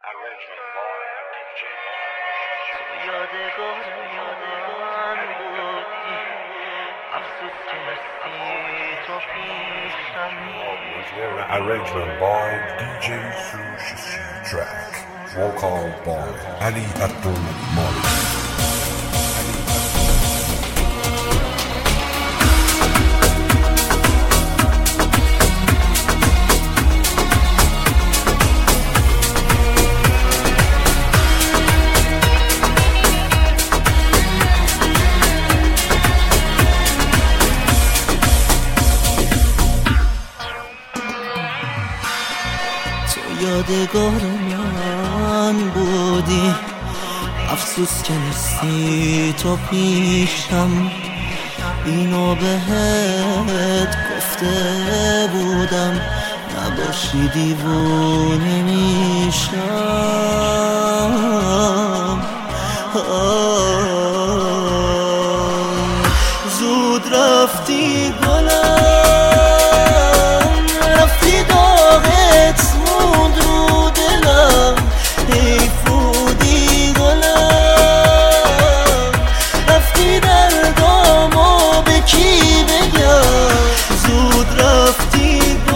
یادگار من بودی افسوس که نسی تو پیشم Arrangement by DJ Sushi Track. Vocal by Ali Abdul Malik. یادگار من بودی افسوس که نیستی تو پیشم اینو بهت گفته بودم نباشی دیوونه میشم زود رفتی گلم رفتی داغت موند رو دلم حیف بودی گلم رفتی دردامو به کی بگم زود رفتی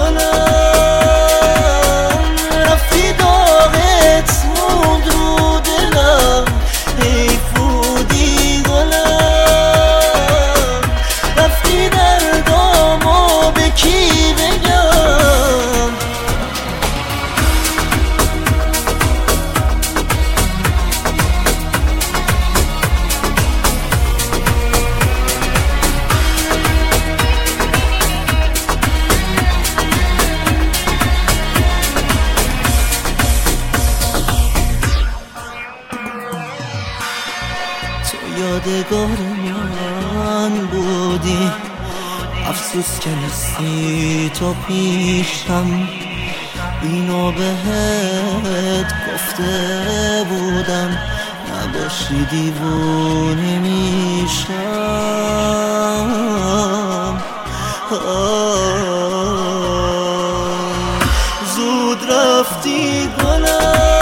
گلم رفتی داغت موند رو دلم حیف بودی گلم رفتی دردامو به کی بگم یادگار من بودی افسوس که نیستی تو پیشم اینو بهت گفته بودم نباشی دیوونه میشم زود رفتی گلم